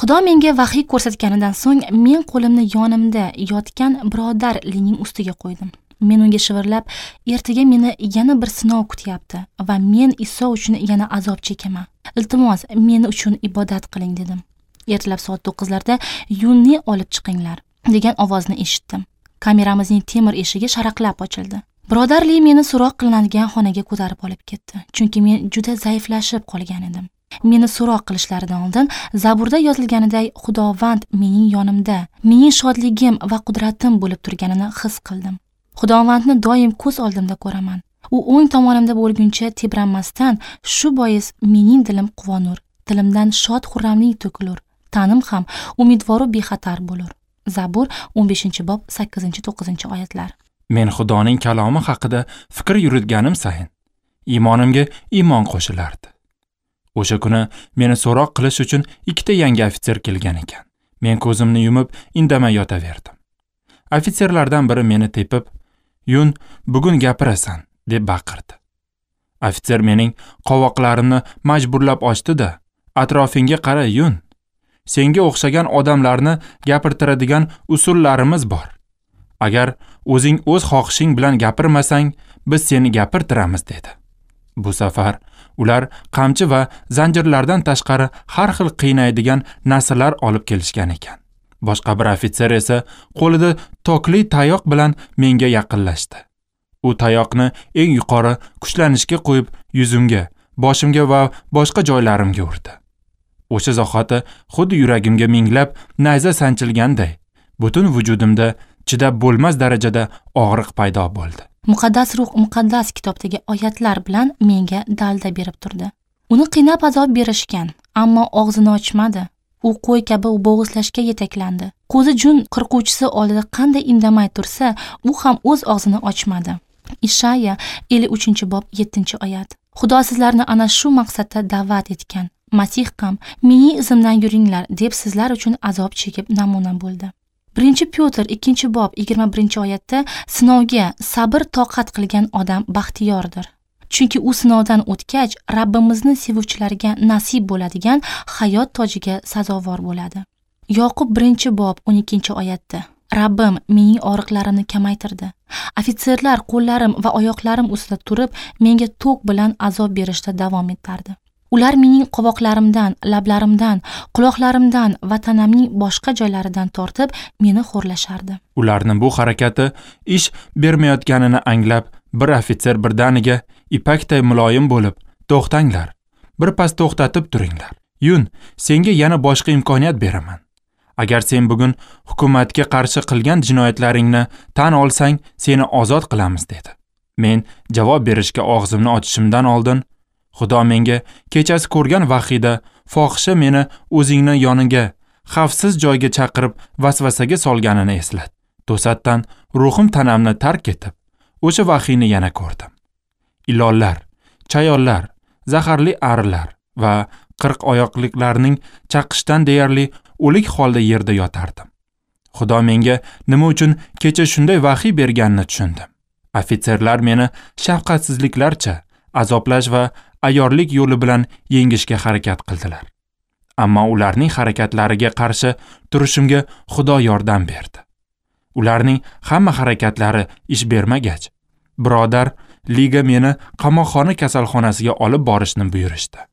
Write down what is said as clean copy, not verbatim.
Xudo menga vahiy ko'rsatganidan so'ng men qo'limni yonimda yotgan birodar Lining ustiga qo'ydim. Men unga shivirlab, ertaga meni yana bir sinov kutyapti va men Iso uchun yana azob chekaman. Iltimos, men uchun ibodat qiling dedim. Ertalab soat 9larda Yunni olib chiqinglar degan ovozni eshitdim. Kameramizning temir eshigi sharaqlab ochildi. Birodar Li meni so'roq qilinadigan xonaga ko'tarib olib ketdi, chunki men juda zaiflashib qolgan edim. Meni so'roq qilishlaridan oldin Zaburda yozilganiday Xudovand mening yonimda, mening shodligim va qudratim bo'lib turganini his qildim. Xudovandni doim ko'z oldimda ko'raman. U o'ng tomonimda bo'lguncha tebranmasdan, shu bois mening dilim quvonur, dilimdan shod xurramlik to'kilur, tanim ham umidvor va bexatar bo'lur. Zabur 15-bob 8-9 oyatlar. Men Xudoning kalomi haqida fikr yuritganim sayin iymonimga iymon qo'shilardi. O'sha kuni meni so'roq qilish uchun 2 yangi ofitser kelgan ekan. Men ko'zimni yumib indamay yotaverdim. Ofitserlardan biri meni tepib, "Yun, bugun gapirasan", deb baqirdi. Ofitser mening qovoqlarimni majburlab ochdi-da, "Atrofingga qara, Yun. Senga o'xshagan odamlarni gapirtiradigan usullarimiz bor. Agar o'zing o'z xohishing bilan gapirmasang, biz seni gapirtiramiz", dedi. Bu safar ular qamchi va zanjirlardan tashqari har xil qiynaydigan narsalar olib kelishgan ekan. Boshqa bir ofitser esa qo'lida tokli tayoq bilan menga yaqinlashdi. U tayoqni eng yuqori kuchlanishga qo'yib, yuzimga, boshimga va boshqa joylarimga urdi. O'sha zahoti xuddi yuragimga minglab nayza sanchilganday, butun vujudimda chidab bo'lmas darajada og'riq paydo bo'ldi. Muqaddas ruh muqaddas kitobdagi oyatlar bilan menga dalda berib turdi. Uni qiynab azob berishgan, ammo og'zini ochmadi. U qo'y kabi bo'g'izlashga yetaklandi. Ko'zi jun qirquvchisi oldida qanday indamay tursa, u ham o'z og'zini ochmadi. Ishaya 53-bob 7-oyat. Xudo sizlarni ana shu maqsadda da'vat etgan. Masih ham mening izimdan yuringlar deb sizlar uchun azob chekib namuna bo'ldi. 1-Pyotr 2-bob 21-oyatda sinovga sabr toqat qilgan odam baxtiyordir. Chunki u sinovdan o'tgach, Rabbimizni sevuvchilarga nasib bo'ladigan hayot tojiga sazovor bo'ladi. Yoqub 1-bob 12-oyatda Rabbim mening og'riqlarimni kamaytirdi. Ofitserlar qo'llarim va oyoqlarim ustida turib, menga to'q bilan azob berishda davom etardi. Ular mening qovoqlarimdan, lablarimdan, quloqlarimdan va tanamning boshqa joylaridan tortib, meni xo'rlashardi. Ularning bu harakati ish bermayotganini anglab, bir ofitser birdaniga ipakday muloyim bo'lib, "To'xtanglar. Birpas to'xtatib turinglar. Yun, senga yana boshqa imkoniyat beraman. Agar sen bugun hukumatga qarshi qilgan jinoyatlaringni tan olsang, seni ozod qilamiz", dedi. Men javob berishga og'zimni ochishimdan oldin Xudo menga kechasi ko'rgan vahiyda fohisha meni o'zingni yoniga, xavfsiz joyga chaqirib vasvasaga solganini eslat. To'satdan ruhim tanamni tark etib, o'sha vahiyni yana ko'rdim. Ilonlar, chayonlar, zaharli arilar va 40 oyoqliklarning chaqishdan deyarli o'lik holda yerda yotardim. Xudo menga nima uchun kecha shunday vahiy berganini tushundim. Ofitserlar meni shafqatsizliklarcha azoblash va ayyorlik yo'li bilan yengishga harakat qildilar. Ammo ularning harakatlariga qarshi turishimga Xudo yordam berdi. Ularning hamma harakatlari ish bermagach, birodar Liga meni qamoqxona kasalxonasiga olib borishni buyurishdi.